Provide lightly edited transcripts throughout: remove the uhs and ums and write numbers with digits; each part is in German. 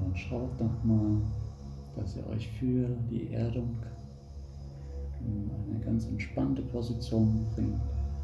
Schaut nochmal, dass ihr euch für die Erdung in eine ganz entspannte Position bringt.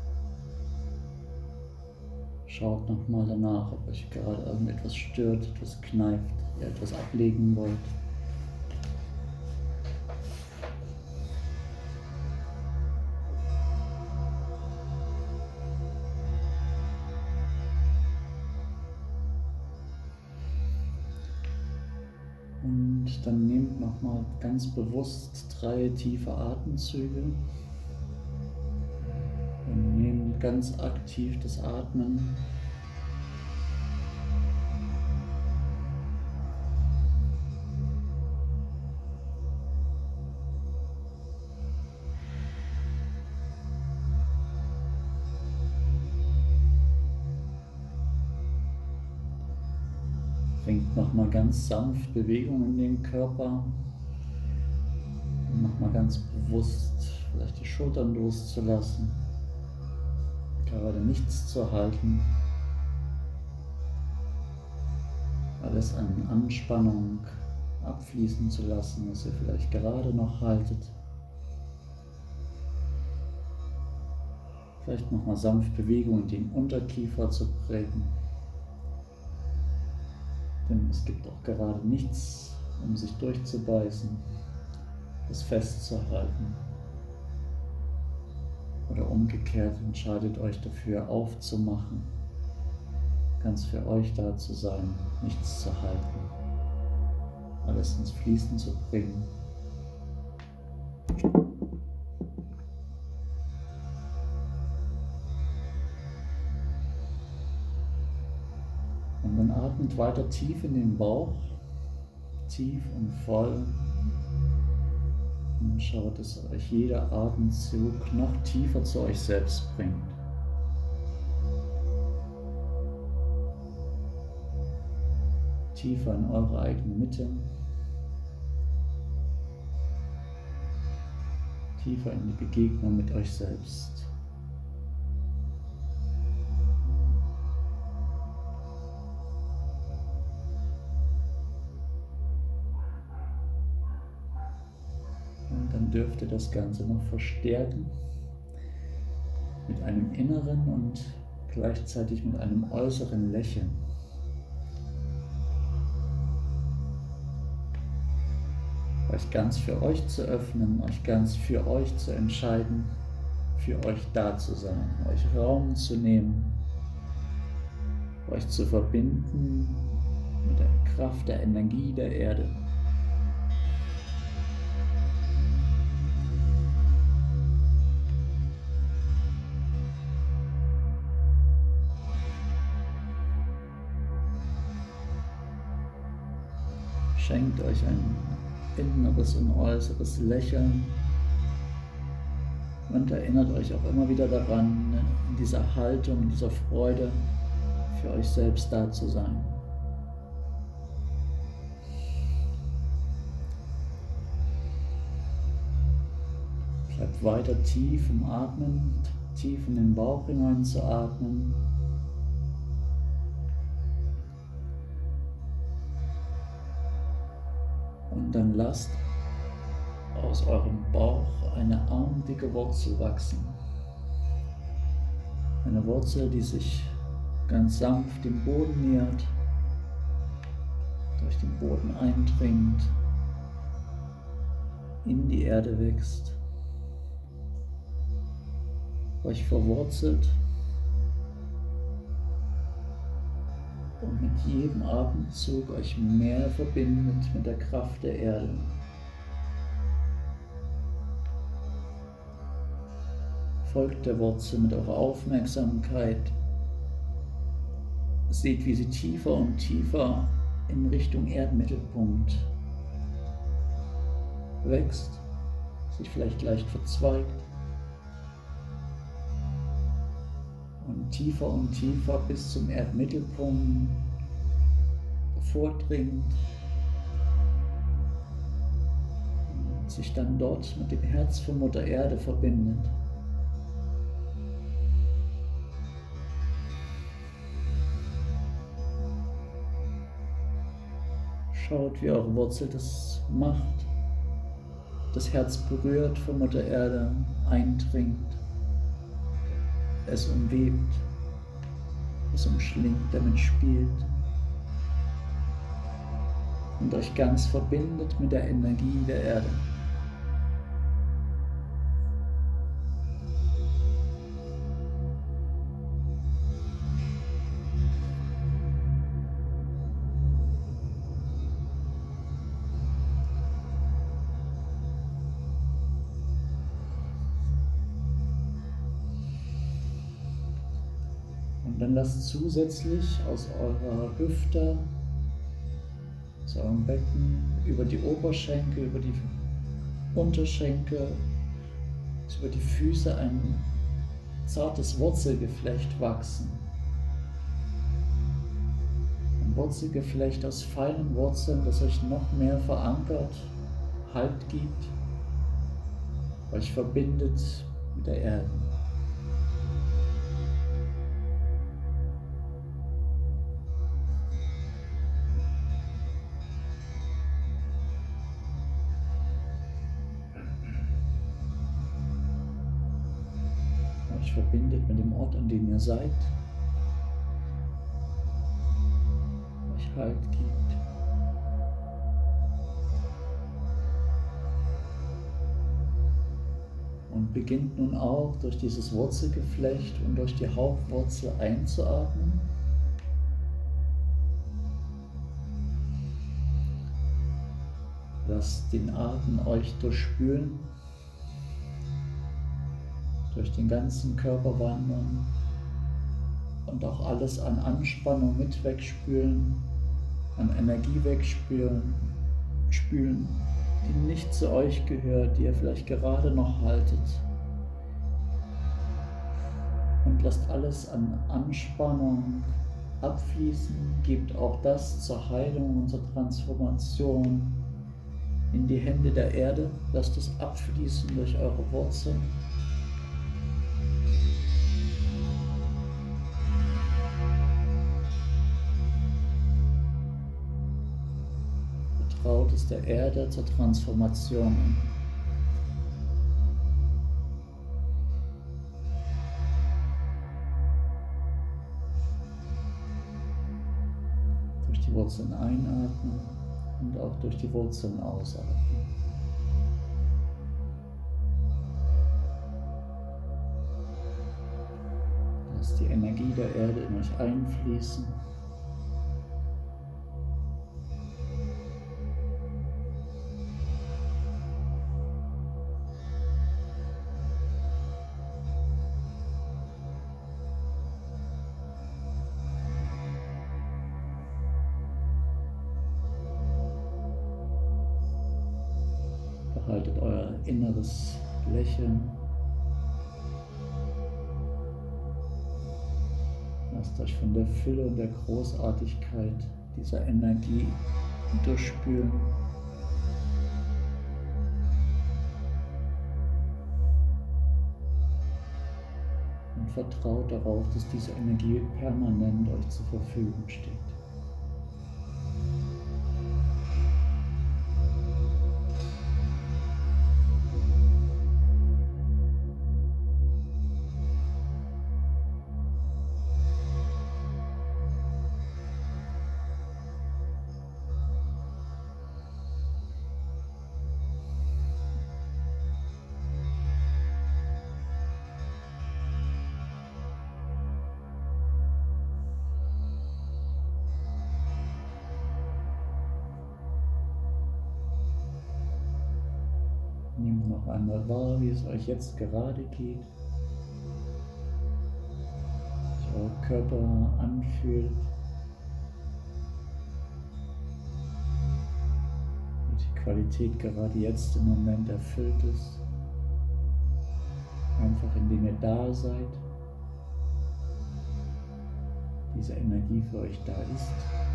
Schaut nochmal danach, ob euch gerade irgendetwas stört, etwas kneift, ihr etwas ablegen wollt. Und dann nehmt nochmal ganz bewusst 3 tiefe Atemzüge und nehmt ganz aktiv das Atmen. Bringt nochmal ganz sanft Bewegung in den Körper. Und nochmal ganz bewusst vielleicht die Schultern loszulassen. Gerade nichts zu halten. Alles an Anspannung abfließen zu lassen, was ihr vielleicht gerade noch haltet. Vielleicht nochmal sanft Bewegung in den Unterkiefer zu prägen. Denn es gibt auch gerade nichts, um sich durchzubeißen, es festzuhalten. Oder umgekehrt entscheidet euch dafür aufzumachen, ganz für euch da zu sein, nichts zu halten, alles ins Fließen zu bringen. Und dann atmet weiter tief in den Bauch, tief und voll. Und schaut, dass euch jeder Atemzug noch tiefer zu euch selbst bringt. Tiefer in eure eigene Mitte. Tiefer in die Begegnung mit euch selbst. Dürft ihr das Ganze noch verstärken mit einem inneren und gleichzeitig mit einem äußeren Lächeln. Euch ganz für euch zu öffnen, euch ganz für euch zu entscheiden, für euch da zu sein, euch Raum zu nehmen, euch zu verbinden mit der Kraft der Energie der Erde. Schenkt euch ein inneres und äußeres Lächeln und erinnert euch auch immer wieder daran, in dieser Haltung, in dieser Freude für euch selbst da zu sein. Bleibt weiter tief im Atmen, tief in den Bauch hinein zu atmen. Und dann lasst aus eurem Bauch eine armdicke Wurzel wachsen. Eine Wurzel, die sich ganz sanft dem Boden nähert, durch den Boden eindringt, in die Erde wächst, euch verwurzelt und mit jedem Atemzug euch mehr verbindet mit der Kraft der Erde. Folgt der Wurzel mit eurer Aufmerksamkeit. Seht, wie sie tiefer und tiefer in Richtung Erdmittelpunkt wächst, sich vielleicht leicht verzweigt und tiefer bis zum Erdmittelpunkt vordringt und sich dann dort mit dem Herz von Mutter Erde verbindet. schaut, wie eure Wurzel das macht, das Herz berührt von Mutter Erde, eindringt, es umwebt, es umschlingt, damit spielt und euch ganz verbindet mit der Energie der Erde. Und dann lasst zusätzlich aus eurer Hüfte, aus eurem Becken, über die Oberschenkel, über die Unterschenkel, über die Füße ein zartes Wurzelgeflecht wachsen. Ein Wurzelgeflecht aus feinen Wurzeln, das euch noch mehr verankert, Halt gibt, euch verbindet mit der Erde. Euch verbindet mit dem Ort, an dem ihr seid, euch Halt gibt. Und beginnt nun auch durch dieses Wurzelgeflecht und durch die Hauptwurzel einzuatmen. Lasst den Atem euch durchspülen, durch den ganzen Körper wandern und auch alles an Anspannung mit wegspülen, an Energie wegspülen, die nicht zu euch gehört, die ihr vielleicht gerade noch haltet. Und lasst alles an Anspannung abfließen, gebt auch das zur Heilung und zur Transformation in die Hände der Erde, lasst es abfließen durch eure Wurzeln. Vertraut es der Erde zur Transformation. Durch die Wurzeln einatmen und auch durch die Wurzeln ausatmen. Lasst die Energie der Erde in euch einfließen. Behaltet euer inneres Lächeln. Lasst euch von der Fülle und der Großartigkeit dieser Energie durchspülen. Und vertraut darauf, dass diese Energie permanent euch zur Verfügung steht. Nehmt noch einmal wahr, wie es euch jetzt gerade geht, wie sich euer Körper anfühlt, wie die Qualität gerade jetzt im Moment erfüllt ist, einfach indem ihr da seid, diese Energie für euch da ist.